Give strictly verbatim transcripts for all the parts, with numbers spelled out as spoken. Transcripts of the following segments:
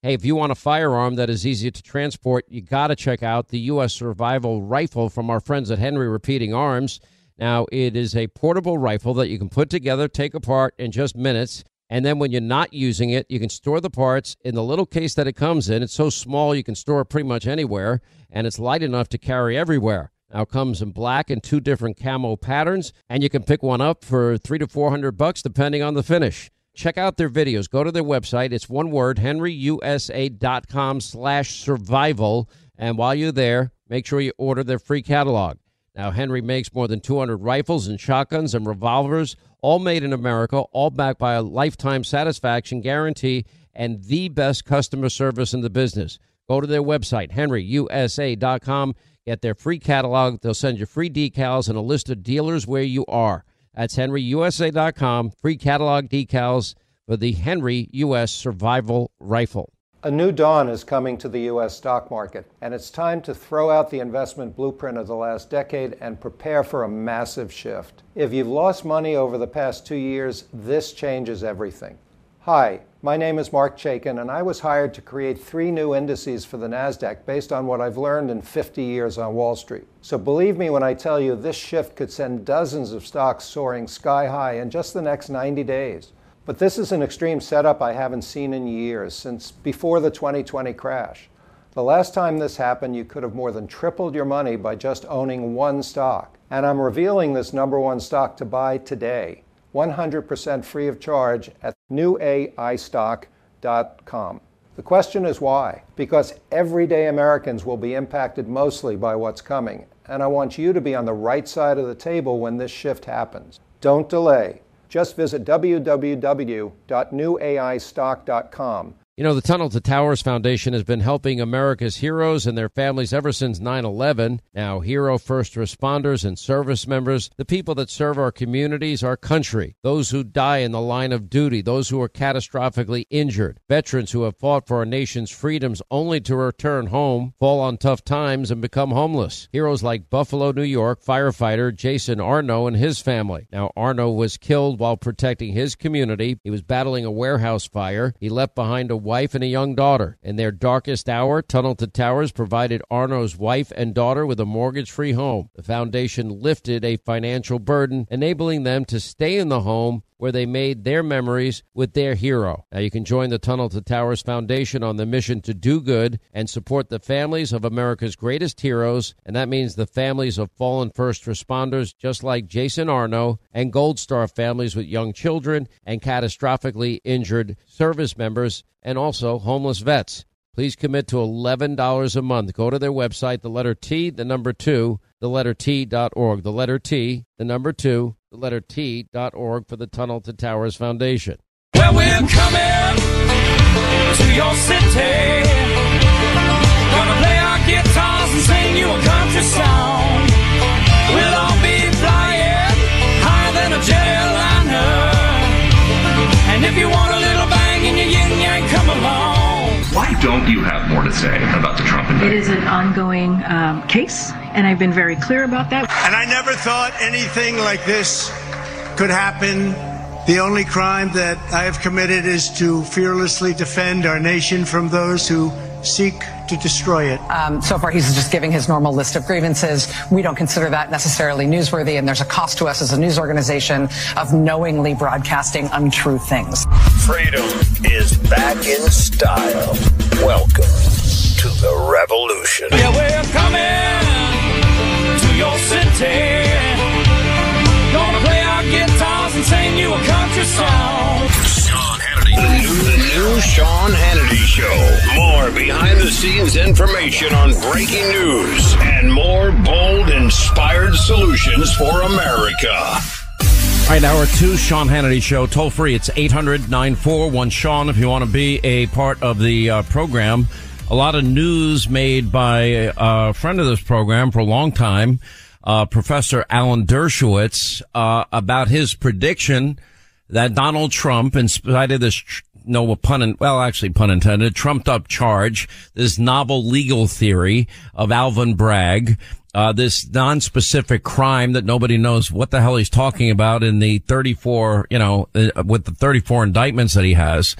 Hey, if you want a firearm that is easy to transport, you got to check out the U S Survival Rifle from our friends at Henry Repeating Arms. Now, it is a portable rifle that you can put together, take apart in just minutes. And then when you're not using it, you can store the parts in the little case that it comes in. It's so small you can store it pretty much anywhere, and it's light enough to carry everywhere. Now, it comes in black and two different camo patterns, and you can pick one up for three to four hundred bucks, depending on the finish. Check out their videos. Go to their website. It's one word, henryusa.com slash survival. And while you're there, make sure you order their free catalog. Now, Henry makes more than two hundred rifles and shotguns and revolvers, all made in America, all backed by a lifetime satisfaction guarantee and the best customer service in the business. Go to their website, henry u s a dot com. Get their free catalog. They'll send you free decals and a list of dealers where you are. That's henry u s a dot com. Free catalog decals for the Henry U S Survival Rifle. A new dawn is coming to the U S stock market, and it's time to throw out the investment blueprint of the last decade and prepare for a massive shift. If you've lost money over the past two years, this changes everything. Hi, my name is Mark Chaikin, and I was hired to create three new indices for the NASDAQ based on what I've learned in fifty years on Wall Street. So believe me when I tell you this shift could send dozens of stocks soaring sky high in just the next ninety days. But this is an extreme setup I haven't seen in years, since before the twenty twenty crash. The last time this happened, you could have more than tripled your money by just owning one stock. And I'm revealing this number one stock to buy today, one hundred percent free of charge at new a i stock dot com. The question is why? Because everyday Americans will be impacted mostly by what's coming, and I want you to be on the right side of the table when this shift happens. Don't delay. Just visit w w w dot new a i stock dot com. You know, the Tunnel to Towers Foundation has been helping America's heroes and their families ever since nine eleven. Now, hero first responders and service members, the people that serve our communities, our country, those who die in the line of duty, those who are catastrophically injured, veterans who have fought for our nation's freedoms only to return home, fall on tough times, and become homeless. Heroes like Buffalo, New York firefighter Jason Arno and his family. Now, Arno was killed while protecting his community. He was battling a warehouse fire. He left behind a wife and a young daughter. In their darkest hour, Tunnel to Towers provided Arno's wife and daughter with a mortgage-free home. The foundation lifted a financial burden, enabling them to stay in the home where they made their memories with their hero. Now, you can join the Tunnel to Towers Foundation on the mission to do good and support the families of America's greatest heroes, and that means the families of fallen first responders just like Jason Arno, and Gold Star families with young children and catastrophically injured service members, and also homeless vets. Please commit to eleven dollars a month. Go to their website, the letter T, the number two, the letter T dot org. The letter T, the number two, the letter T dot org for the Tunnel to Towers Foundation. Well, we're coming to your city. Gonna play our guitars and sing you a country song. We'll all be flying higher than a jetliner. And if you want a little bang in your yin-yang, come along. Why don't you have more to say about the Trump indictment? It is an ongoing um, case, and I've been very clear about that. And I never thought anything like this could happen. The only crime that I have committed is to fearlessly defend our nation from those who seek to destroy it. Um, so far, he's just giving his normal list of grievances. We don't consider that necessarily newsworthy, and there's a cost to us as a news organization of knowingly broadcasting untrue things. Freedom is back in style. Welcome to the revolution. Yeah, we're coming to your city. Gonna play our guitars and sing you a country song. Sean Hannity. The new, the new Sean Hannity Show. More behind-the-scenes information on breaking news and more bold, inspired solutions for America. All right, hour two, Sean Hannity Show. Toll free. It's eight hundred, nine four one, Sean if you want to be a part of the uh, program. A lot of news made by a friend of this program for a long time, uh, Professor Alan Dershowitz, uh, about his prediction that Donald Trump, in spite of this, tr- no pun, in, well, actually pun intended, trumped up charge, this novel legal theory of Alvin Bragg, uh, this non-specific crime that nobody knows what the hell he's talking about in the thirty-four, you know, uh, with the thirty-four indictments that he has.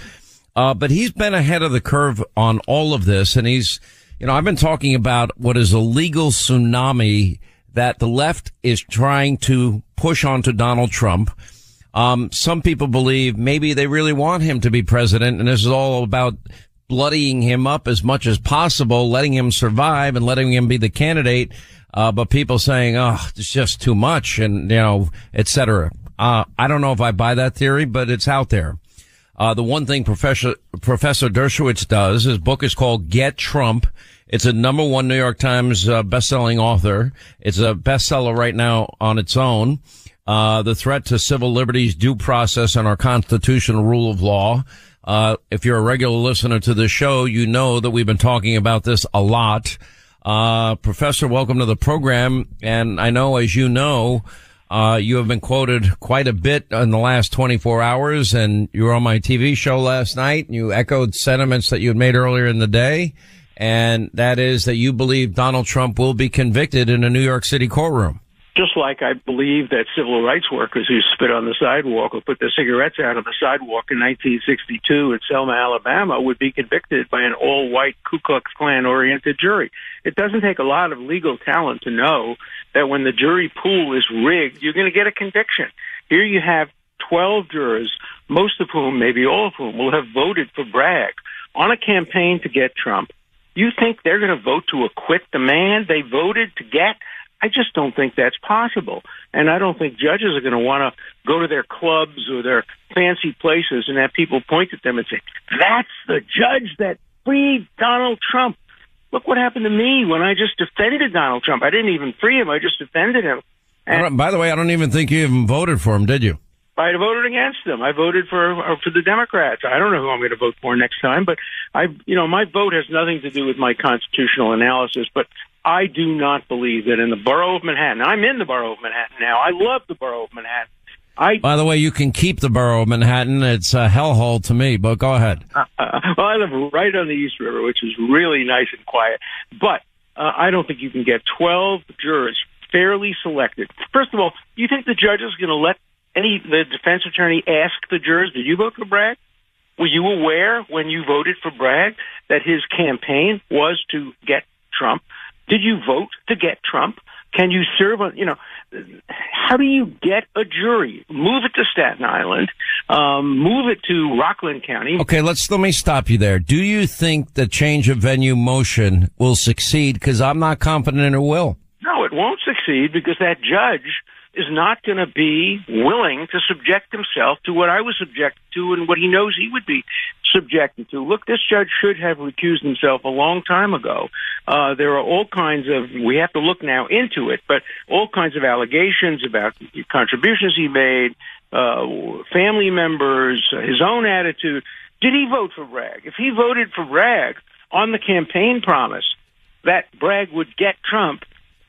Uh, but he's been ahead of the curve on all of this. And he's, you know, I've been talking about what is a legal tsunami that the left is trying to push onto Donald Trump. Um, some people believe maybe they really want him to be president, and this is all about bloodying him up as much as possible, letting him survive and letting him be the candidate. Uh, but people saying, oh, it's just too much, and, you know, et cetera. Uh, I don't know if I buy that theory, but it's out there. Uh, the one thing Professor, Professor Dershowitz does, his book is called Get Trump. It's a number one New York Times uh, best-selling author. It's a bestseller right now on its own. Uh, the threat to civil liberties, due process, and our constitutional rule of law. Uh, if you're a regular listener to the show, you know that we've been talking about this a lot. Uh, Professor, welcome to the program. And I know, as you know, uh, you have been quoted quite a bit in the last twenty-four hours, and you were on my T V show last night, and you echoed sentiments that you had made earlier in the day. And that is that you believe Donald Trump will be convicted in a New York City courtroom. Just like I believe that civil rights workers who spit on the sidewalk or put their cigarettes out on the sidewalk in nineteen sixty-two in Selma, Alabama, would be convicted by an all-white Ku Klux Klan-oriented jury. It doesn't take a lot of legal talent to know that when the jury pool is rigged, you're going to get a conviction. Here you have twelve jurors, most of whom, maybe all of whom, will have voted for Bragg on a campaign to get Trump. You think they're going to vote to acquit the man they voted to get? I just don't think that's possible. And I don't think judges are going to want to go to their clubs or their fancy places and have people point at them and say, that's the judge that freed Donald Trump. Look what happened to me when I just defended Donald Trump. I didn't even free him. I just defended him. And by the way, I don't even think you even voted for him, did you? I voted against them. I voted for uh, for the Democrats. I don't know who I'm going to vote for next time, but I, you know, my vote has nothing to do with my constitutional analysis. But I do not believe that in the borough of Manhattan. I'm in the borough of Manhattan now. I love the borough of Manhattan. I, By the way, you can keep the borough of Manhattan. It's a hellhole to me, but go ahead. Uh, uh, well, I live right on the East River, which is really nice and quiet. But uh, I don't think you can get twelve jurors fairly selected. First of all, you think the judge is going to let any the defense attorney ask the jurors, did you vote for Bragg? Were you aware when you voted for Bragg that his campaign was to get Trump? Did you vote to get Trump? Can you serve on, you know, how do you get a jury? Move it to Staten Island, um, move it to Rockland County. Okay, let's, let me stop you there. Do you think the change of venue motion will succeed? Because I'm not confident it will. No, it won't succeed because that judge is not going to be willing to subject himself to what I was subjected to and what he knows he would be subjected to. Look, this judge should have recused himself a long time ago. Uh, there are all kinds of, we have to look now into it, but all kinds of allegations about the contributions he made, uh, family members, his own attitude. Did he vote for Bragg? If he voted for Bragg on the campaign promise that Bragg would get Trump,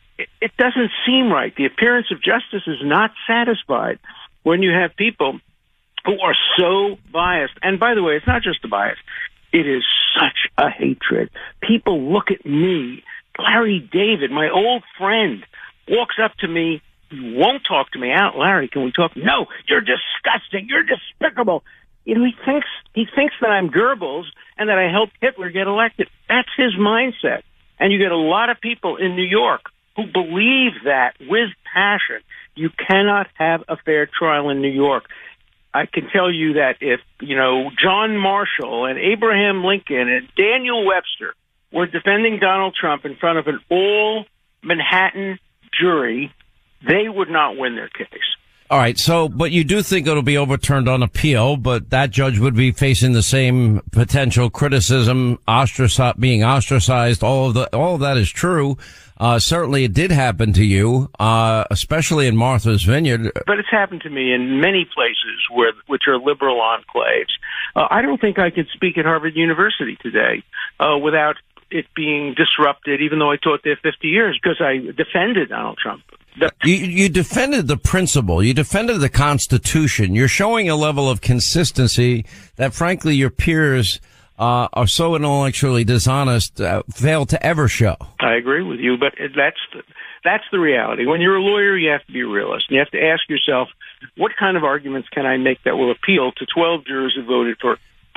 it doesn't seem right. The appearance of justice is not satisfied when you have people who are so biased. And by the way, it's not just a bias. It is such a hatred. People look at me. Larry David, my old friend, walks up to me. He won't talk to me out. Larry, can we talk? No, you're disgusting. You're despicable. You know, he thinks, he thinks that I'm Goebbels and that I helped Hitler get elected. That's his mindset. And you get a lot of people in New York who believe that with passion. You cannot have a fair trial in New York. I can tell you that if, you know, John Marshall and Abraham Lincoln and Daniel Webster were defending Donald Trump in front of an all-Manhattan jury, they would not win their case. All right. So, but you do think it'll be overturned on appeal, but that judge would be facing the same potential criticism, ostracized, being ostracized. All of the, all of that is true. Uh, certainly it did happen to you, uh, especially in Martha's Vineyard. But it's happened to me in many places where, which are liberal enclaves. Uh, I don't think I could speak at Harvard University today, uh, without it being disrupted, even though I taught there fifty years, because I defended Donald Trump. The- you, you defended the principle. You defended the Constitution. You're showing a level of consistency that, frankly, your peers uh, are so intellectually dishonest, uh, fail to ever show. I agree with you, but that's the, that's the reality. When you're a lawyer, you have to be a realist. You have to ask yourself, what kind of arguments can I make that will appeal to twelve jurors who voted for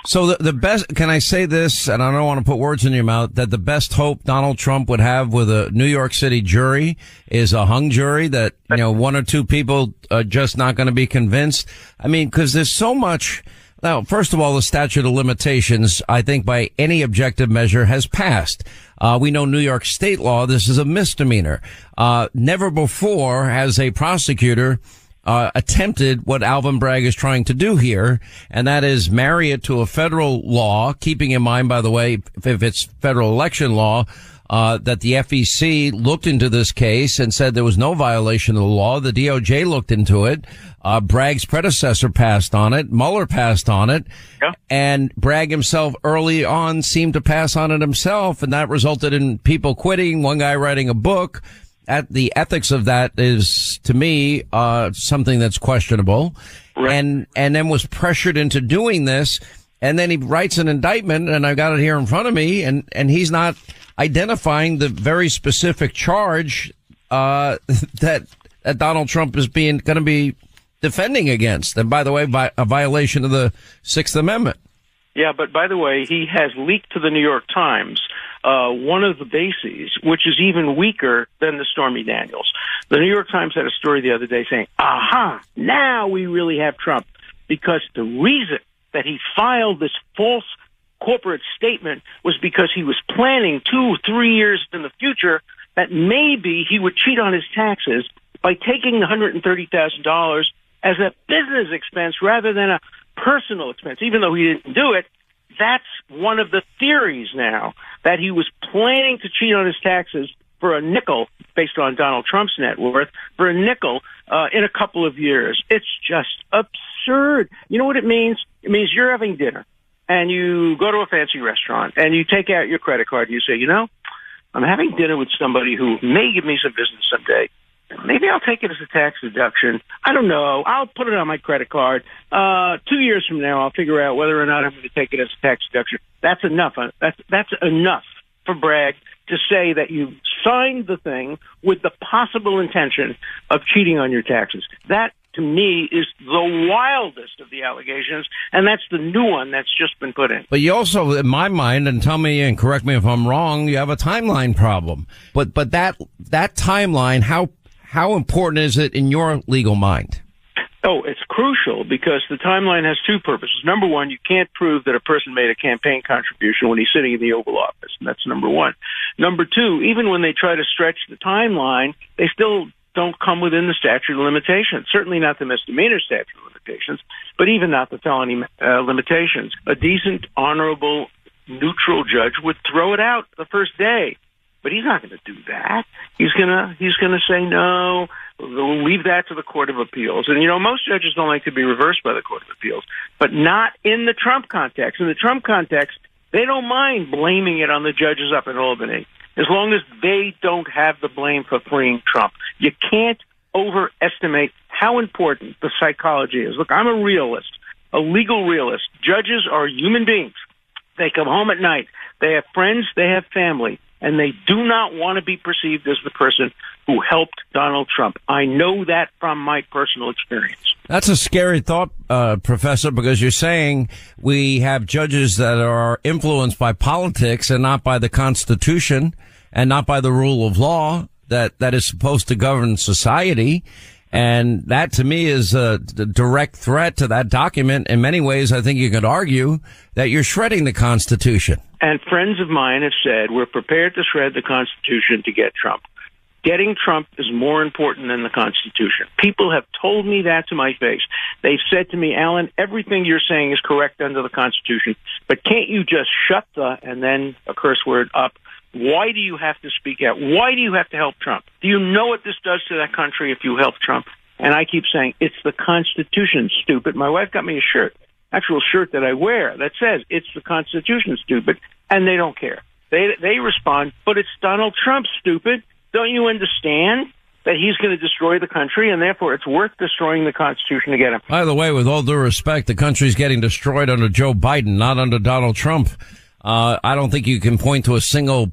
So the, the best, can I say this, and I don't want to put words in your mouth, that the best hope Donald Trump would have with a New York City jury is a hung jury, that, you know, one or two people are just not going to be convinced? I mean, because there's so much. Now, first of all, the statute of limitations, I think by any objective measure, has passed. Uh, we know New York state law, this is a misdemeanor. Uh, never before has a prosecutor Uh, attempted what Alvin Bragg is trying to do here, and that is marry it to a federal law, keeping in mind, by the way, if, if it's federal election law, uh, that the F E C looked into this case and said there was no violation of the law. The D O J looked into it. Uh, Bragg's predecessor passed on it. Mueller passed on it. Yeah. And Bragg himself early on seemed to pass on it himself, and that resulted in people quitting, one guy writing a book. At the ethics of that is, to me, uh, something that's questionable. Right. And, and then was pressured into doing this. And then he writes an indictment, and I've got it here in front of me, and, and he's not identifying the very specific charge, uh, that, that Donald Trump is being, gonna be defending against. And by the way, by a violation of the Sixth Amendment. Yeah, but by the way, he has leaked to the New York Times uh one of the bases, which is even weaker than the Stormy Daniels. The New York Times had a story the other day saying, aha, now we really have Trump, because the reason that he filed this false corporate statement was because he was planning two, three years in the future that maybe he would cheat on his taxes by taking one hundred thirty thousand dollars as a business expense rather than a personal expense, even though he didn't do it. That's one of the theories now, that he was planning to cheat on his taxes for a nickel, based on Donald Trump's net worth, for a nickel uh, in a couple of years. It's just absurd. You know what it means? It means you're having dinner, and you go to a fancy restaurant, and you take out your credit card, and you say, you know, I'm having dinner with somebody who may give me some business someday. Maybe I'll take it as a tax deduction. I don't know. I'll put it on my credit card. Uh, two years from now, I'll figure out whether or not I'm going to take it as a tax deduction. That's enough. That's, that's enough for Bragg to say that you signed the thing with the possible intention of cheating on your taxes. That, to me, is the wildest of the allegations, and that's the new one that's just been put in. But you also, in my mind, and tell me and correct me if I'm wrong, you have a timeline problem. But but that that timeline, how how important is it in your legal mind? Oh, it's crucial, because the timeline has two purposes. Number one, you can't prove that a person made a campaign contribution when he's sitting in the Oval Office, and that's number one. Number two, even when they try to stretch the timeline, they still don't come within the statute of limitations. Certainly not the misdemeanor statute of limitations, but even not the felony uh, limitations. A decent, honorable, neutral judge would throw it out the first day. But he's not going to do that. He's going to he's going to say, no, we'll leave that to the Court of Appeals. And, you know, most judges don't like to be reversed by the Court of Appeals, but not in the Trump context. In the Trump context, they don't mind blaming it on the judges up in Albany, as long as they don't have the blame for freeing Trump. You can't overestimate how important the psychology is. Look, I'm a realist, a legal realist. Judges are human beings. They come home at night. They have friends. They have family. And they do not want to be perceived as the person who helped Donald Trump. I know that from my personal experience. That's a scary thought, uh, Professor, because you're saying we have judges that are influenced by politics and not by the Constitution and not by the rule of law that, that is supposed to govern society. And that, to me, is a direct threat to that document. In many ways, I think you could argue that you're shredding the Constitution. And friends of mine have said, we're prepared to shred the Constitution to get Trump. Getting Trump is more important than the Constitution. People have told me that to my face. They've said to me, Alan, everything you're saying is correct under the Constitution, but can't you just shut the, and then a curse word, up? Why do you have to speak out? Why do you have to help Trump? Do you know what this does to that country if you help Trump? And I keep saying, it's the Constitution, stupid. My wife got me a shirt, actual shirt that I wear, that says, it's the Constitution, stupid, and they don't care. They they respond, but it's Donald Trump, stupid. Don't you understand that he's going to destroy the country, and therefore it's worth destroying the Constitution to get him? By the way, with all due respect, the country's getting destroyed under Joe Biden, not under Donald Trump. Uh, I don't think you can point to a single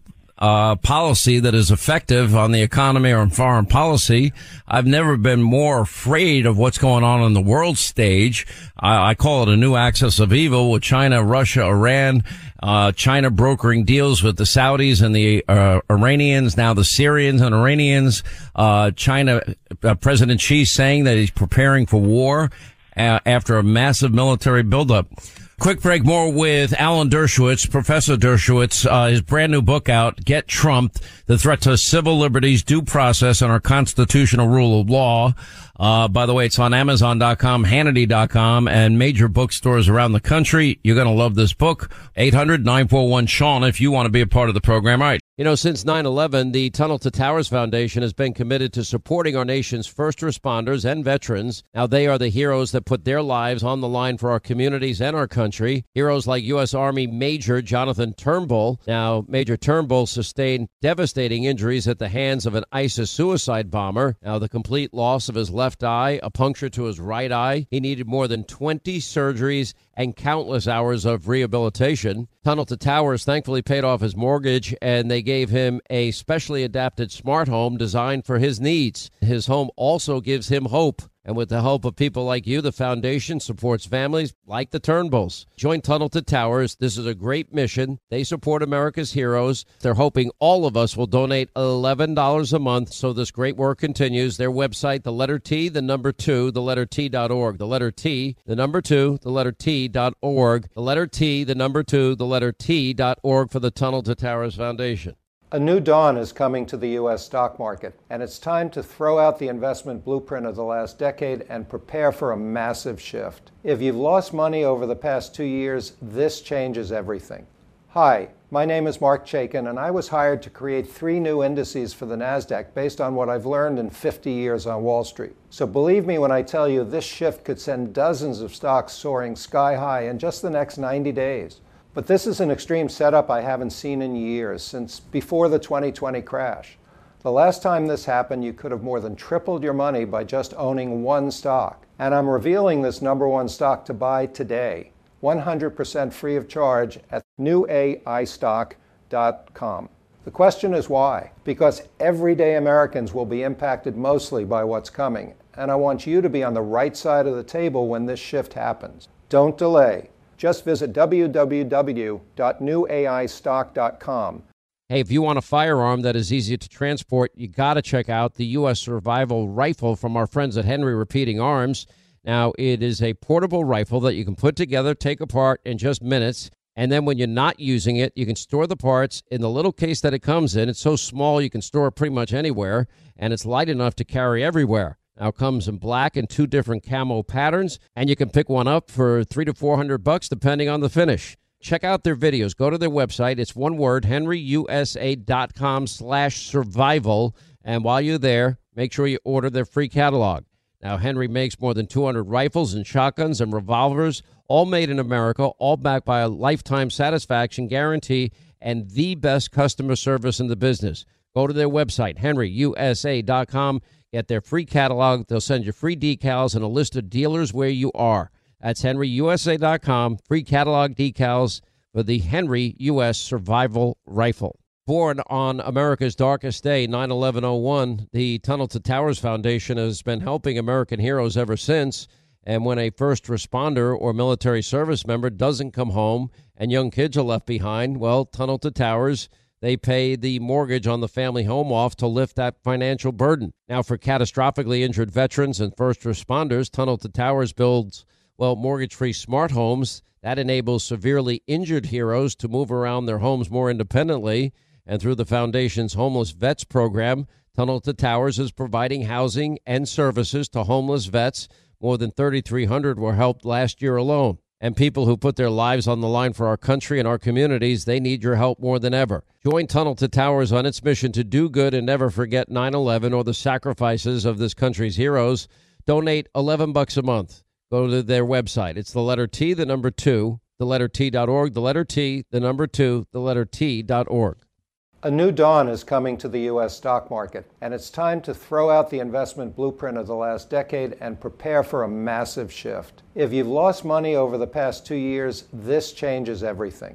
uh, policy that is effective on the economy or on foreign policy. I've never been more afraid of what's going on on the world stage. I, I call it a new axis of evil with China, Russia, Iran, uh, China brokering deals with the Saudis and the uh, Iranians, now the Syrians and Iranians, uh, China, uh, President Xi saying that he's preparing for war uh, after a massive military buildup. Quick break, more with Alan Dershowitz, Professor Dershowitz, uh, his brand new book out, Get Trumped, The Threat to Civil Liberties, Due Process, and Our Constitutional Rule of Law. Uh, by the way, it's on Amazon dot com, Hannity dot com, and major bookstores around the country. You're going to love this book. eight hundred nine four one Sean if you want to be a part of the program. All right. You know, since nine eleven, the Tunnel to Towers Foundation has been committed to supporting our nation's first responders and veterans. Now, they are the heroes that put their lives on the line for our communities and our country. Heroes like U S. Army Major Jonathan Turnbull. Now, Major Turnbull sustained devastating injuries at the hands of an ISIS suicide bomber. Now, the complete loss of his left eye, a puncture to his right eye. He needed more than twenty surgeries and countless hours of rehabilitation. Tunnel to Towers thankfully paid off his mortgage, and they gave him a specially adapted smart home designed for his needs. His home also gives him hope. And with the help of people like you, the foundation supports families like the Turnbulls. Join Tunnel to Towers. This is a great mission. They support America's heroes. They're hoping all of us will donate eleven dollars a month so this great work continues. Their website, the letter T, the number two, the letter T dot org. The letter T, the number two, the letter T dot org. The letter T, the number two, the letter T dot org for the Tunnel to Towers Foundation. A new dawn is coming to the U S stock market, and it's time to throw out the investment blueprint of the last decade and prepare for a massive shift. If you've lost money over the past two years, this changes everything. Hi, my name is Mark Chaikin, and I was hired to create three new indices for the NASDAQ based on what I've learned in fifty years on Wall Street. So believe me when I tell you this shift could send dozens of stocks soaring sky high in just the next ninety days. But this is an extreme setup I haven't seen in years, since before the twenty twenty crash. The last time this happened, you could have more than tripled your money by just owning one stock. And I'm revealing this number one stock to buy today, one hundred percent free of charge at new A I stock dot com. The question is why? Because everyday Americans will be impacted mostly by what's coming, and I want you to be on the right side of the table when this shift happens. Don't delay. Just visit w w w dot new A I stock dot com. Hey, if you want a firearm that is easy to transport, you got to check out the U S Survival Rifle from our friends at Henry Repeating Arms. Now, it is a portable rifle that you can put together, take apart in just minutes, and then when you're not using it, you can store the parts in the little case that it comes in. It's so small you can store it pretty much anywhere, and it's light enough to carry everywhere. Now it comes in black and two different camo patterns, and you can pick one up for three to four hundred bucks depending on the finish. Check out their videos. Go to their website. It's one word, henry u s a dot com slash survival. And while you're there, make sure you order their free catalog. Now, Henry makes more than two hundred rifles and shotguns and revolvers, all made in America, all backed by a lifetime satisfaction guarantee and the best customer service in the business. Go to their website, henry u s a dot com. Get their free catalog. They'll send you free decals and a list of dealers where you are. That's henry u s a dot com. Free catalog decals for the Henry U S Survival Rifle. Born on America's darkest day, nine eleven oh one, the Tunnel to Towers Foundation has been helping American heroes ever since. And when a first responder or military service member doesn't come home and young kids are left behind, well, Tunnel to Towers, they pay the mortgage on the family home off to lift that financial burden. Now, for catastrophically injured veterans and first responders, Tunnel to Towers builds, well, mortgage-free smart homes. That enables severely injured heroes to move around their homes more independently. And through the Foundation's Homeless Vets program, Tunnel to Towers is providing housing and services to homeless vets. More than thirty-three hundred were helped last year alone. And people who put their lives on the line for our country and our communities, they need your help more than ever. Join Tunnel to Towers on its mission to do good and never forget nine eleven or the sacrifices of this country's heroes. Donate eleven bucks a month. Go to their website. It's the letter T, the number two, the letter T dot org, the letter T, the number two, the letter T dot org. A new dawn is coming to the U S stock market, and it's time to throw out the investment blueprint of the last decade and prepare for a massive shift. If you've lost money over the past two years, this changes everything.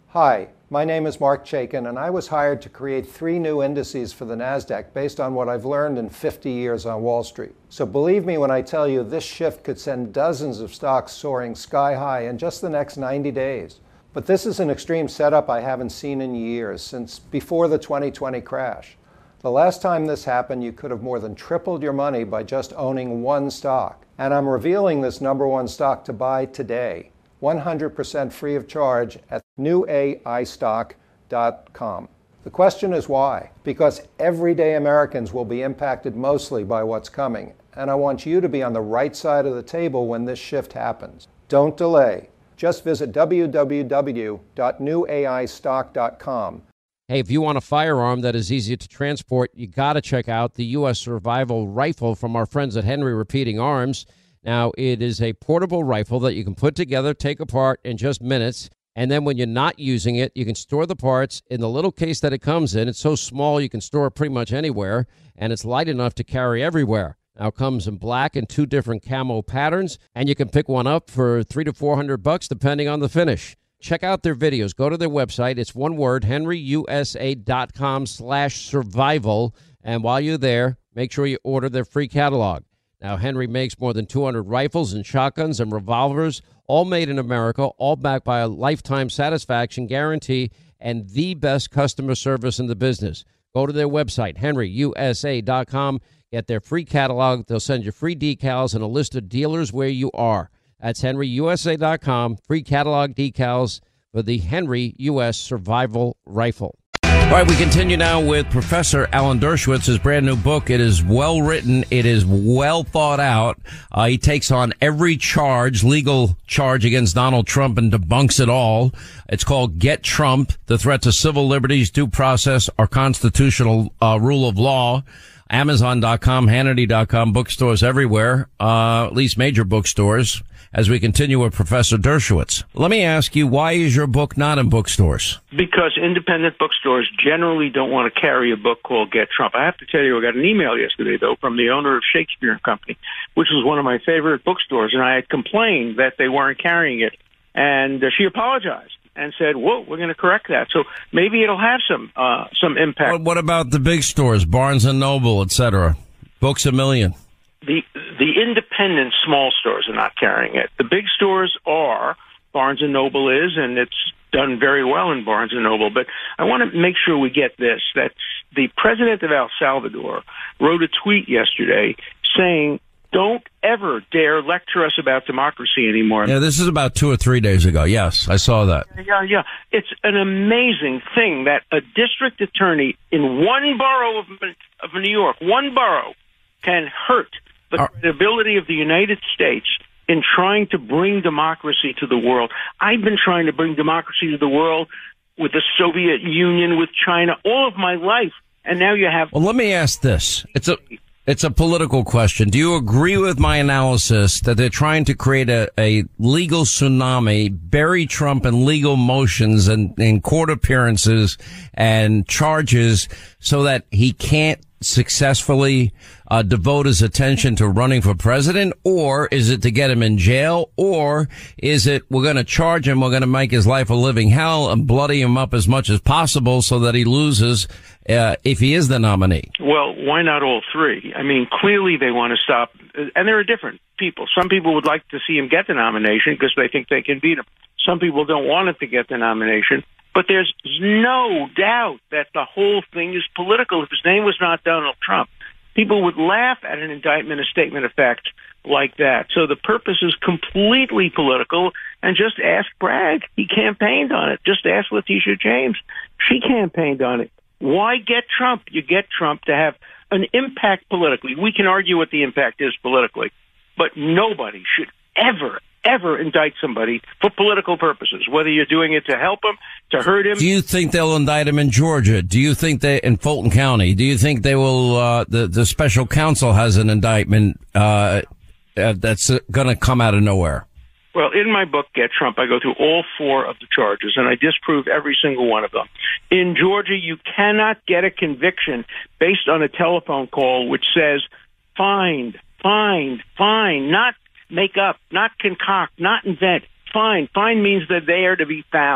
Hi, my name is Mark Chaikin, and I was hired to create three new indices for the NASDAQ based on what I've learned in fifty years on Wall Street. So believe me when I tell you this shift could send dozens of stocks soaring sky high in just the next ninety days. But this is an extreme setup I haven't seen in years, since before the twenty twenty crash. The last time this happened, you could have more than tripled your money by just owning one stock. And I'm revealing this number one stock to buy today, one hundred percent free of charge at new A I stock dot com. The question is why? Because everyday Americans will be impacted mostly by what's coming, and I want you to be on the right side of the table when this shift happens. Don't delay. Just visit w w w dot new A I stock dot com. Hey, if you want a firearm that is easy to transport, you got to check out the U S Survival Rifle from our friends at Henry Repeating Arms. Now, it is a portable rifle that you can put together, take apart in just minutes, and then when you're not using it, you can store the parts in the little case that it comes in. It's so small you can store it pretty much anywhere, and it's light enough to carry everywhere. Now, it comes in black and two different camo patterns, and you can pick one up for three to four hundred bucks, depending on the finish. Check out their videos. Go to their website. It's one word, henry u s a dot com slash survival. And while you're there, make sure you order their free catalog. Now, Henry makes more than two hundred rifles and shotguns and revolvers, all made in America, all backed by a lifetime satisfaction guarantee and the best customer service in the business. Go to their website, henry u s a dot com. Get their free catalog. They'll send you free decals and a list of dealers where you are. That's henry u s a dot com. Free catalog decals for the Henry U S Survival Rifle. All right, we continue now with Professor Alan Dershowitz's brand new book. It is well written. It is well thought out. Uh, he takes on every charge, legal charge against Donald Trump, and debunks it all. It's called Get Trump, The Threat to Civil Liberties, Due Process, Our Constitutional uh, Rule of Law. Amazon dot com, Hannity dot com, bookstores everywhere, uh, at least major bookstores, as we continue with Professor Dershowitz. Let me ask you, why is your book not in bookstores? Because independent bookstores generally don't want to carry a book called Get Trump. I have to tell you, I got an email yesterday, though, from the owner of Shakespeare and Company, which was one of my favorite bookstores, and I had complained that they weren't carrying it, and uh, she apologized and said, whoa, we're going to correct that. So maybe it'll have some uh, some impact. What, what about the big stores, Barnes and Noble, et cetera? Books A Million. The the independent small stores are not carrying it. The big stores are. Barnes and Noble is, and it's done very well in Barnes and Noble. But I want to make sure we get this, that the president of El Salvador wrote a tweet yesterday saying, don't ever dare lecture us about democracy anymore. Yeah, this is about two or three days ago. Yes, I saw that. Yeah, yeah. It's an amazing thing that a district attorney in one borough of, of New York, one borough, can hurt the Are- credibility of the United States in trying to bring democracy to the world. I've been trying to bring democracy to the world with the Soviet Union, with China, all of my life. And now you have... Well, let me ask this. It's a... It's a political question. Do you agree with my analysis that they're trying to create a, a legal tsunami, bury Trump in legal motions and in court appearances and charges so that he can't successfully uh, devote his attention to running for president? Or is it to get him in jail? Or is it we're going to charge him, we're going to make his life a living hell and bloody him up as much as possible so that he loses uh, if he is the nominee? Well, why not all three? I mean, clearly they want to stop, and there are different people. Some people would like to see him get the nomination because they think they can beat him. Some people don't want him to get the nomination. But there's no doubt that the whole thing is political. If his name was not Donald Trump, people would laugh at an indictment, a statement of fact like that. So the purpose is completely political. And just ask Bragg. He campaigned on it. Just ask Letitia James. She campaigned on it. Why get Trump? You get Trump to have an impact politically. We can argue what the impact is politically, but nobody should ever, ever indict somebody for political purposes, whether you're doing it to help him, to hurt him. Do you think they'll indict him in Georgia? Do you think they, in Fulton County, do you think they will, uh, the, the special counsel has an indictment, uh, uh that's uh, going to come out of nowhere? Well, in my book, Get Trump, I go through all four of the charges, and I disprove every single one of them. In Georgia, you cannot get a conviction based on a telephone call which says, find, find, find, not make up, not concoct, not invent. Find. Find means that they are to be found.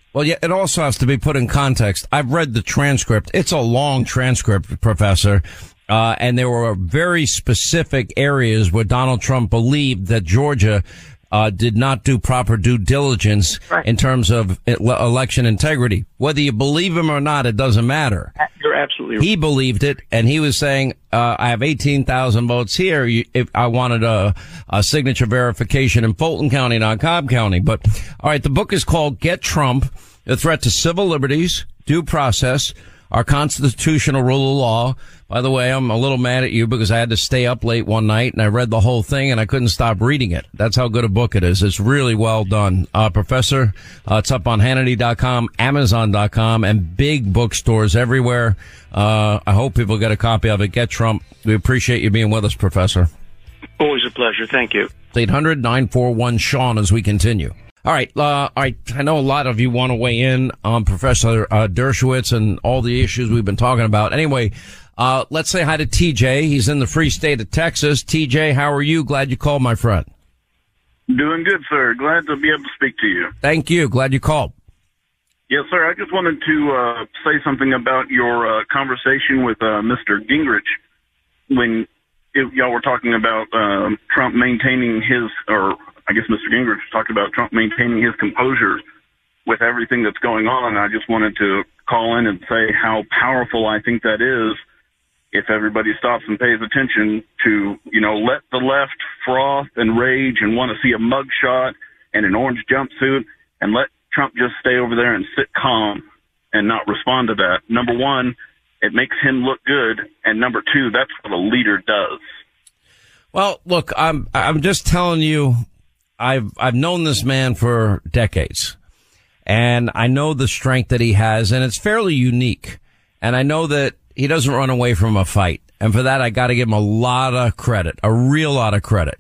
Well, yeah, it also has to be put in context. I've read the transcript. It's a long transcript, Professor. Uh, and there were very specific areas where Donald Trump believed that Georgia uh, did not do proper due diligence right. in terms of election integrity. Whether you believe him or not, it doesn't matter. You're absolutely right. He believed it, and he was saying, uh, I have eighteen thousand votes here. You, if I wanted a, a signature verification in Fulton County, not Cobb County. But, all right, the book is called Get Trump, A Threat to Civil Liberties, Due Process, Our Constitutional Rule of Law. By the way, I'm a little mad at you because I had to stay up late one night and I read the whole thing and I couldn't stop reading it. That's how good a book it is. It's really well done. Uh, Professor, uh, it's up on Hannity dot com, Amazon dot com, and big bookstores everywhere. Uh, I hope people get a copy of it. Get Trump. We appreciate you being with us, Professor. Always a pleasure. Thank you. eight hundred, nine four one, Sean as we continue. All right. Uh, I, I know a lot of you want to weigh in on Professor uh, Dershowitz and all the issues we've been talking about. Anyway, uh, let's say hi to T J. He's in the free state of Texas. T J, how are you? Glad you called, my friend. Doing good, sir. Glad to be able to speak to you. Thank you. Glad you called. Yes, sir. I just wanted to uh, say something about your uh, conversation with uh, Mister Gingrich when it, y'all were talking about uh, Trump maintaining his, or I guess Mister Gingrich talked about Trump maintaining his composure with everything that's going on. I just wanted to call in and say how powerful I think that is if everybody stops and pays attention to, you know, let the left froth and rage and want to see a mugshot and an orange jumpsuit and let Trump just stay over there and sit calm and not respond to that. Number one, it makes him look good. And number two, that's what a leader does. Well, look, I'm, I'm just telling you, I've, I've known this man for decades and I know the strength that he has and it's fairly unique. And I know that he doesn't run away from a fight. And for that, I got to give him a lot of credit, a real lot of credit.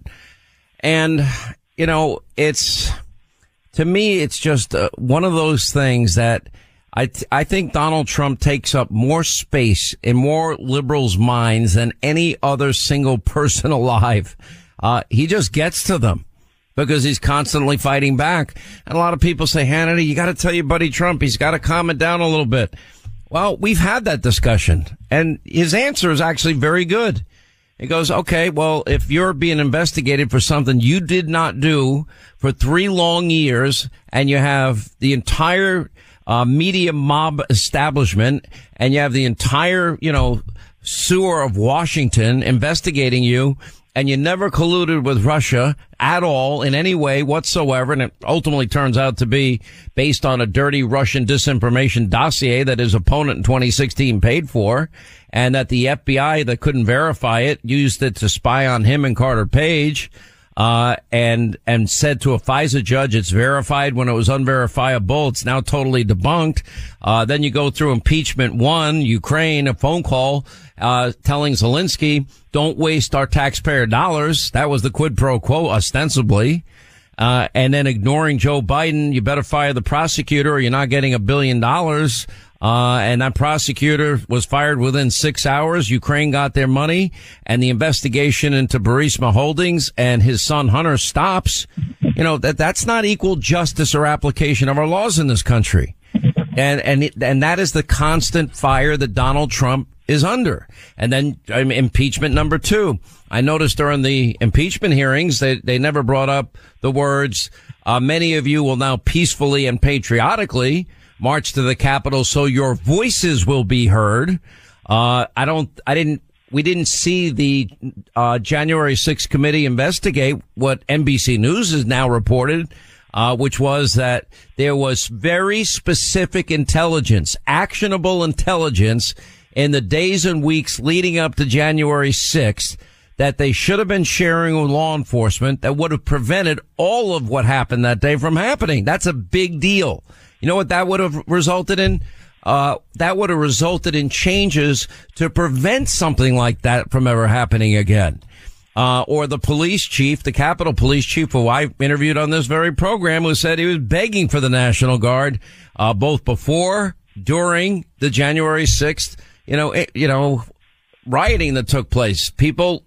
And, you know, it's, to me, it's just uh, one of those things that I, th- I think Donald Trump takes up more space in more liberals' minds than any other single person alive. Uh, he just gets to them because he's constantly fighting back. And a lot of people say, Hannity, you got to tell your buddy Trump, he's got to calm it down a little bit. Well, we've had that discussion and his answer is actually very good. He goes, okay, well, if you're being investigated for something you did not do for three long years and you have the entire uh, media mob establishment and you have the entire, you know, sewer of Washington investigating you and you never colluded with Russia at all in any way whatsoever, and it ultimately turns out to be based on a dirty Russian disinformation dossier that his opponent in twenty sixteen paid for, and that the F B I that couldn't verify it used it to spy on him and Carter Page, uh, and, and said to a FISA judge it's verified when it was unverifiable. It's now totally debunked. Uh, then you go through impeachment one, Ukraine, a phone call, uh, telling Zelensky, don't waste our taxpayer dollars. That was the quid pro quo, ostensibly. Uh, and then ignoring Joe Biden, you better fire the prosecutor or you're not getting a billion dollars. Uh, and that prosecutor was fired within six hours. Ukraine got their money and the investigation into Burisma Holdings and his son Hunter stops. You know, that, that's not equal justice or application of our laws in this country. And, and, it, and that is the constant fire that Donald Trump is under. And then um, impeachment number two. I noticed during the impeachment hearings that they, they never brought up the words, uh, many of you will now peacefully and patriotically march to the Capitol so your voices will be heard. Uh, I don't, I didn't, we didn't see the, uh, January sixth committee investigate what N B C News has now reported, uh, which was that there was very specific intelligence, actionable intelligence in the days and weeks leading up to January sixth that they should have been sharing with law enforcement that would have prevented all of what happened that day from happening. That's a big deal. You know what that would have resulted in? Uh, that would have resulted in changes to prevent something like that from ever happening again. Uh, or the police chief, the Capitol Police Chief, who I interviewed on this very program, who said he was begging for the National Guard, uh, both before, during the January sixth, you know, it, you know, rioting that took place. People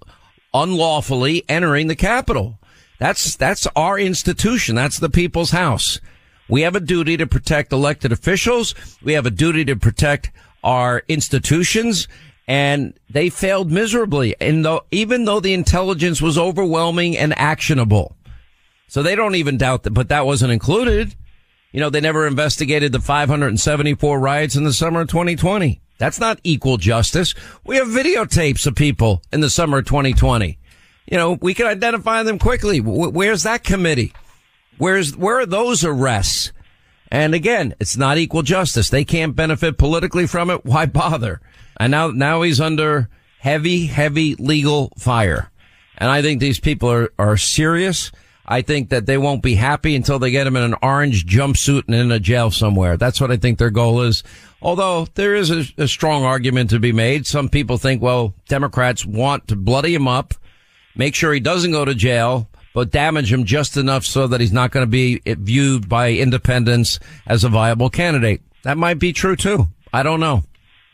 unlawfully entering the Capitol. That's, that's our institution. That's the people's house. We have a duty to protect elected officials. We have a duty to protect our institutions. And they failed miserably. And though, even though the intelligence was overwhelming and actionable. So they don't even doubt that, but that wasn't included. You know, they never investigated the five hundred seventy-four riots in the summer of twenty twenty. That's not equal justice. We have videotapes of people in the summer of twenty twenty. You know, we can identify them quickly. Where's that committee? Where's, where are those arrests? And again, it's not equal justice. They can't benefit politically from it. Why bother? And now, now he's under heavy, heavy legal fire. And I think these people are, are serious. I think that they won't be happy until they get him in an orange jumpsuit and in a jail somewhere. That's what I think their goal is. Although there is a, a strong argument to be made. Some people think, well, Democrats want to bloody him up, make sure he doesn't go to jail, but damage him just enough so that he's not going to be viewed by independents as a viable candidate. That might be true, too. I don't know.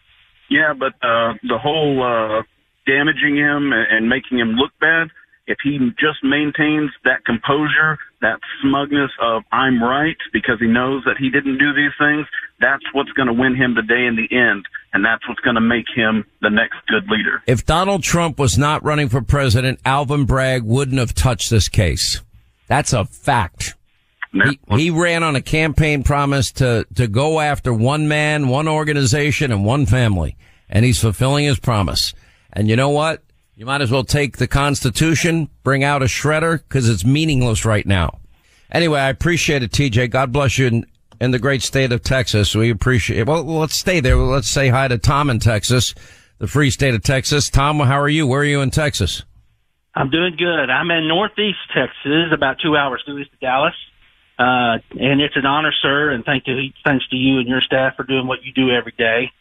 Yeah, but uh, the whole uh, damaging him and making him look bad, if he just maintains that composure, that smugness of I'm right because he knows that he didn't do these things, that's what's going to win him the day in the end. And that's what's going to make him the next good leader. If Donald Trump was not running for president, Alvin Bragg wouldn't have touched this case. That's a fact. He, he ran on a campaign promise to, to go after one man, one organization, and one family. And he's fulfilling his promise. And you know what? You might as well take the Constitution, bring out a shredder, because it's meaningless right now. Anyway, I appreciate it, T J. God bless you in, in the great state of Texas. We appreciate it. Well, let's stay there. Let's say hi to Tom in Texas, the free state of Texas. Tom, how are you? Where are you in Texas? I'm doing good. I'm in Northeast Texas, about two hours due east of Dallas. Uh, and it's an honor, sir, and thank you, thanks to you and your staff for doing what you do every day.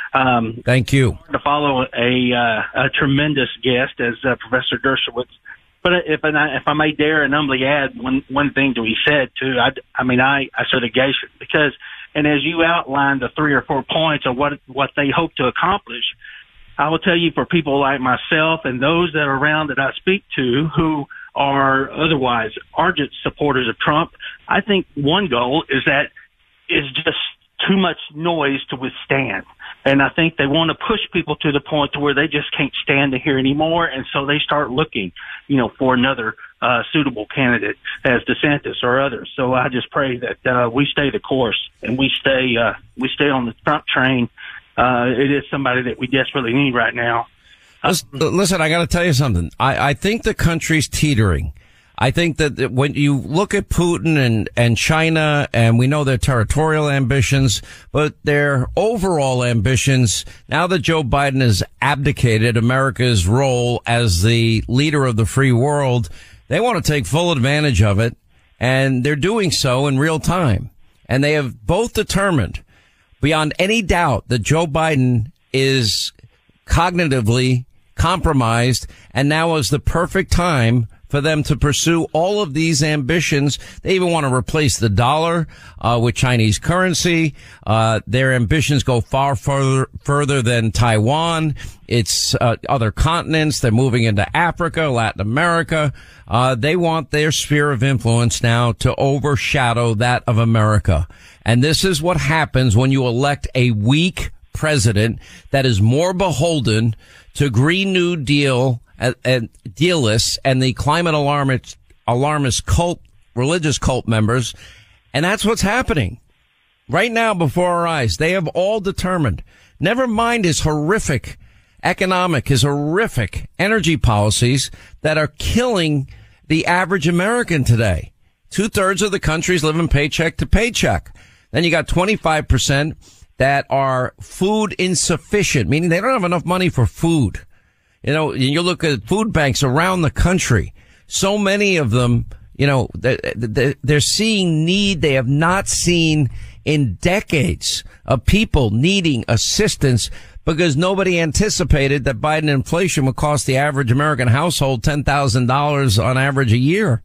Um, Thank you. To follow a, uh, a tremendous guest as uh, Professor Dershowitz. But if I, if I may dare and humbly add one, one thing to what he said, too, I, I mean, I, I said negation because, and as you outlined the three or four points of what, what they hope to accomplish, I will tell you for people like myself and those that are around that I speak to who are otherwise ardent supporters of Trump, I think one goal is that is just too much noise to withstand. And I think they want to push people to the point to where they just can't stand to hear anymore. And so they start looking, you know, for another uh, suitable candidate as DeSantis or others. So I just pray that uh, we stay the course and we stay, uh, we stay on the Trump train. Uh, it is somebody that we desperately need right now. Listen, listen I got to tell you something. I, I think the country's teetering. I think that when you look at Putin and, and China, and we know their territorial ambitions, but their overall ambitions, now that Joe Biden has abdicated America's role as the leader of the free world, they want to take full advantage of it, and they're doing so in real time. And they have both determined, beyond any doubt, that Joe Biden is cognitively compromised, and now is the perfect time for them to pursue all of these ambitions. They even want to replace the dollar uh with Chinese currency. Uh their ambitions go far further further than Taiwan. It's uh, other continents. They're moving into Africa, Latin America. Uh they want their sphere of influence now to overshadow that of America. And this is what happens when you elect a weak president that is more beholden to Green New Deal and, and dealists and the climate alarmist, alarmist cult, religious cult members. And that's what's happening right now before our eyes. They have all determined, never mind his horrific economic, his horrific energy policies that are killing the average American today. Two thirds of the country's living paycheck to paycheck. Then you got twenty-five percent that are food insufficient, meaning they don't have enough money for food. You know, you look at food banks around the country, so many of them, you know, they're seeing need they have not seen in decades of people needing assistance because nobody anticipated that Biden inflation would cost the average American household ten thousand dollars on average a year.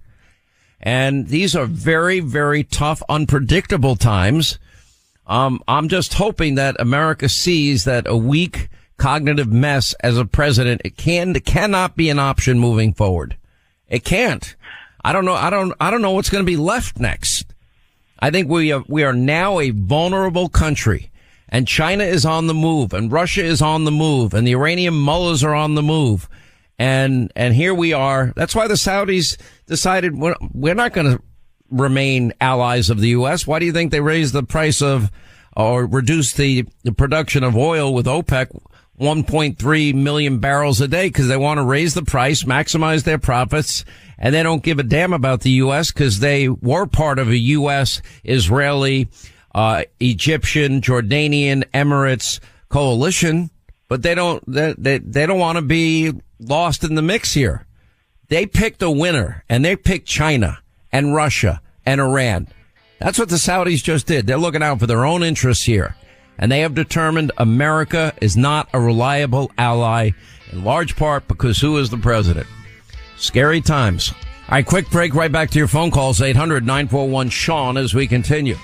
And these are very, very tough, unpredictable times. Um, I'm just hoping that America sees that a weak cognitive mess as a president, it can, it cannot be an option moving forward. It can't. I don't know. I don't, I don't know what's going to be left next. I think we are, we are now a vulnerable country, and China is on the move, and Russia is on the move, and the Iranian mullahs are on the move. And, and here we are. That's why the Saudis decided we're, we're not going to remain allies of the U S. Why do you think they raised the price of, or reduced the, the production of oil with OPEC one point three million barrels a day? Because they want to raise the price, maximize their profits, and they don't give a damn about the U S because they were part of a U S, Israeli, uh, Egyptian, Jordanian, Emirates coalition, but they don't, they, they, they don't want to be lost in the mix here. They picked a winner, and they picked China and Russia and Iran. That's what the Saudis just did. They're looking out for their own interests here. And they have determined America is not a reliable ally, in large part because who is the president? Scary times. All right, quick break. Right back to your phone calls, eight hundred nine four one Sean, as we continue.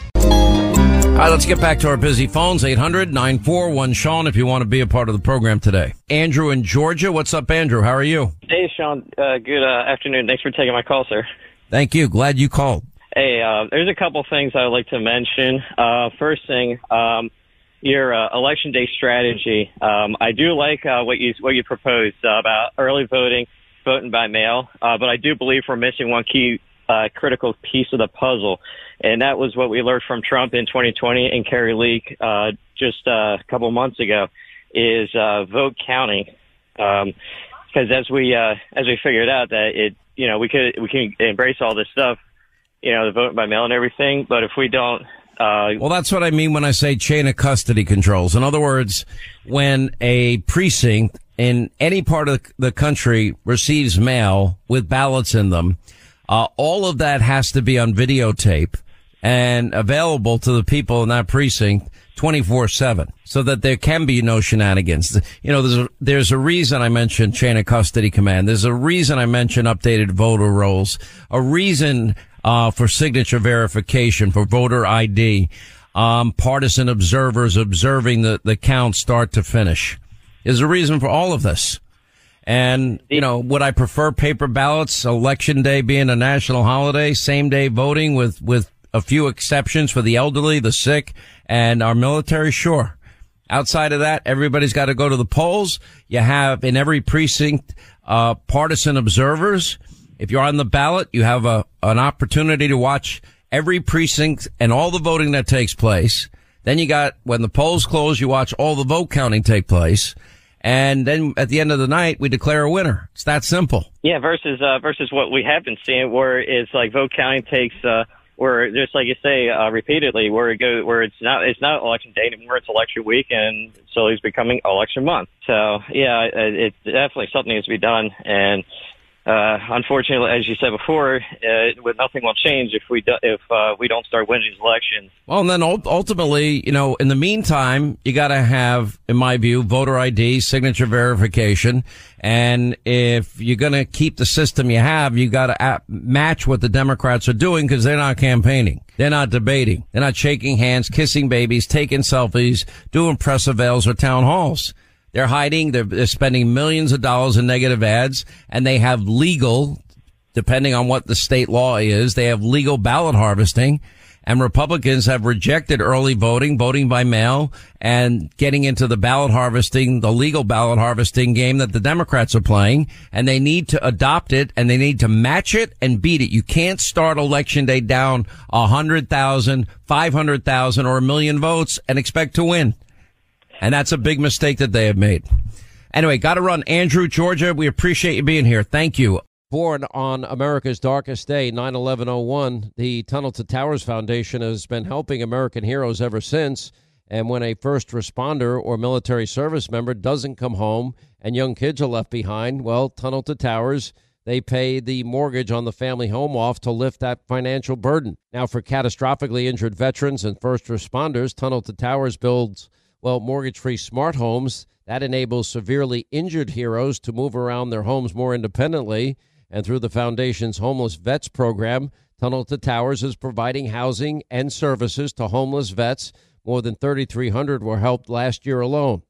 All right, let's get back to our busy phones, eight hundred nine four one Sean, if you want to be a part of the program today. Andrew in Georgia. What's up, Andrew? How are you? Hey, Sean. Uh, good uh, afternoon. Thanks for taking my call, sir. Thank you. Glad you called. Hey, uh, there's a couple things I would like to mention. Uh, first thing, um, your uh, election day strategy. Um, I do like uh, what you what you proposed uh, about early voting, voting by mail, uh, but I do believe we're missing one key uh, critical piece of the puzzle, and that was what we learned from Trump in twenty twenty and Kerry Leak uh, just uh, a couple months ago, is uh, vote counting. Um, because as we uh, as we figured out that it, you know, we could we can embrace all this stuff, you know, the vote by mail and everything, but if we don't. Uh, well, that's what I mean when I say chain of custody controls. In other words, when a precinct in any part of the country receives mail with ballots in them, uh, all of that has to be on videotape and available to the people in that precinct twenty-four seven so that there can be no shenanigans. You know, there's a, there's a reason I mentioned chain of custody command. There's a reason I mentioned updated voter rolls, a reason Uh, for signature verification, for voter I D, um, partisan observers observing the, the count start to finish. There's a reason for all of this. And, you know, would I prefer paper ballots, election day being a national holiday, same day voting with, with a few exceptions for the elderly, the sick, and our military? Sure. Outside of that, everybody's got to go to the polls. You have in every precinct, uh, partisan observers. If you're on the ballot, you have a, an opportunity to watch every precinct and all the voting that takes place. Then you got, when the polls close, you watch all the vote counting take place. And then at the end of the night, we declare a winner. It's that simple. Yeah, versus, uh, versus what we have been seeing where it's like vote counting takes, uh, where just like you say, uh, repeatedly, where it goes, where it's not, it's not election day anymore, it's election week, and so it's becoming election month. So yeah, it, it's definitely something needs to be done. And, Uh, unfortunately, as you said before, uh, nothing will change if we do, if uh, we don't start winning these elections. Well, and then ultimately, you know, in the meantime, you got to have, in my view, voter I D, signature verification, and if you're going to keep the system you have, you got to match what the Democrats are doing because they're not campaigning, they're not debating, they're not shaking hands, kissing babies, taking selfies, doing press avails or town halls. They're hiding. They're, they're spending millions of dollars in negative ads, and they have legal, depending on what the state law is, they have legal ballot harvesting, and Republicans have rejected early voting, voting by mail, and getting into the ballot harvesting, the legal ballot harvesting game that the Democrats are playing, and they need to adopt it, and they need to match it and beat it. You can't start Election Day down one hundred thousand, five hundred thousand, or a million votes and expect to win. And that's a big mistake that they have made. Anyway, got to run. Andrew, Georgia, we appreciate you being here. Thank you. Born on America's darkest day, nine eleven oh one, the Tunnel to Towers Foundation has been helping American heroes ever since. And when a first responder or military service member doesn't come home and young kids are left behind, well, Tunnel to Towers, they pay the mortgage on the family home off to lift that financial burden. Now, for catastrophically injured veterans and first responders, Tunnel to Towers builds Well, mortgage-free smart homes, that enables severely injured heroes to move around their homes more independently. And through the foundation's Homeless Vets program, Tunnel to Towers is providing housing and services to homeless vets. More than thirty-three hundred were helped last year alone.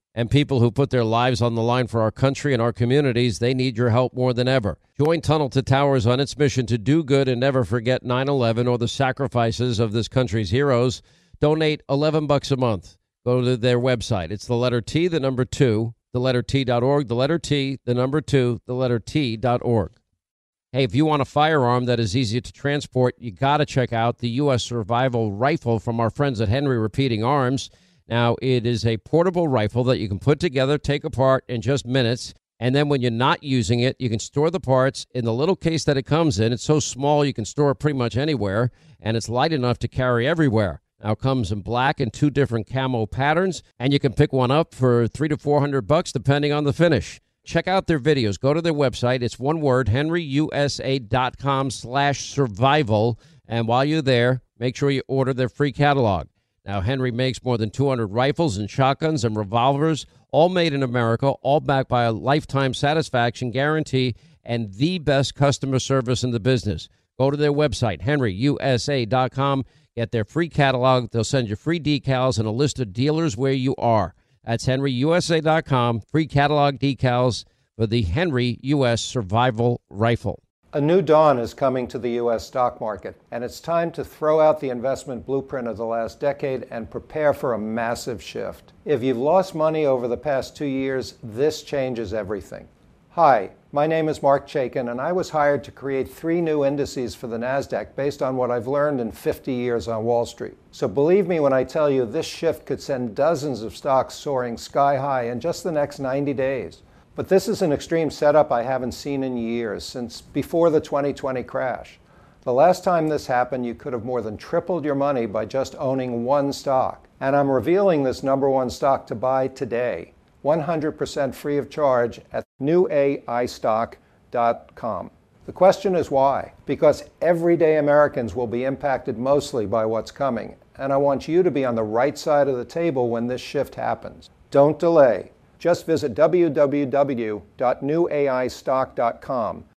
And people who put their lives on the line for our country and our communities, they need your help more than ever. Join Tunnel to Towers on its mission to do good and never forget nine eleven or the sacrifices of this country's heroes. Donate eleven bucks a month. Go to their website. It's the letter T, the number two, the letter T dot org, the letter T, the number two, the letter T dot org. Hey, if you want a firearm that is easy to transport, you got to check out the U S Survival Rifle from our friends at Henry Repeating Arms. Now, it is a portable rifle that you can put together, take apart in just minutes, and then when you're not using it, you can store the parts in the little case that it comes in. It's so small you can store it pretty much anywhere, and it's light enough to carry everywhere. Now, it comes in black and two different camo patterns, and you can pick one up for three to four hundred bucks, depending on the finish. Check out their videos. Go to their website. It's one word, henryusa.com slash survival, and while you're there, make sure you order their free catalog. Now, Henry makes more than two hundred rifles and shotguns and revolvers, all made in America, all backed by a lifetime satisfaction guarantee and the best customer service in the business. Go to their website, henry u s a dot com. Get their free catalog. They'll send you free decals and a list of dealers where you are. That's henry u s a dot com. Free catalog decals for the Henry U S Survival Rifle. A new dawn is coming to the U S stock market, and it's time to throw out the investment blueprint of the last decade and prepare for a massive shift. If you've lost money over the past two years, this changes everything. Hi, my name is Mark Chaikin, and I was hired to create three new indices for the NASDAQ based on what I've learned in fifty years on Wall Street. So believe me when I tell you this shift could send dozens of stocks soaring sky high in just the next ninety days. But this is an extreme setup I haven't seen in years, since before the twenty twenty crash. The last time this happened, you could have more than tripled your money by just owning one stock. And I'm revealing this number one stock to buy today, one hundred percent free of charge at new a i stock dot com. The question is why? Because everyday Americans will be impacted mostly by what's coming, and I want you to be on the right side of the table when this shift happens. Don't delay. Just visit w w w dot new a i stock dot com